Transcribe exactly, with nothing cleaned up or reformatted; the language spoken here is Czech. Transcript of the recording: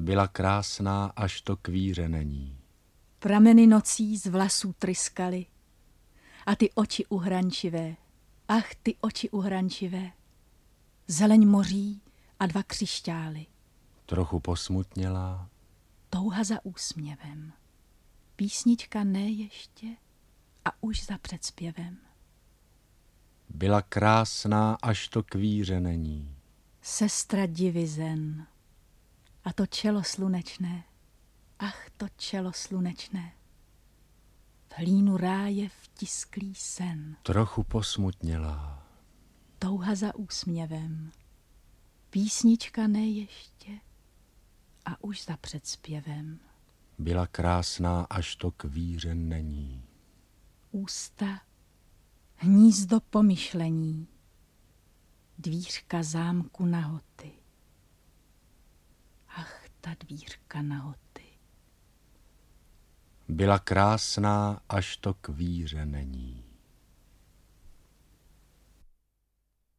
Byla krásná, až to kvíře není. Prameny nocí z vlasů tryskaly. A ty oči uhrančivé, ach, ty oči uhrančivé. Zeleň moří a dva křišťály. Trochu posmutnělá. Touha za úsměvem. Písnička ne ještě a už za předspěvem. Byla krásná, až to kvíře není. Sestra divizen. A to čelo slunečné. Ach, to čelo slunečné. V hlínu ráje vtisklý sen. Trochu posmutnělá. Touha za úsměvem. Písnička ne ještě a už za předspěvem. Byla krásná, až to kvíře není. Ústa, hnízdo pomyšlení, dvířka zámku nahoty. Ach, ta dvířka nahoty. Byla krásná, až to kvíře není.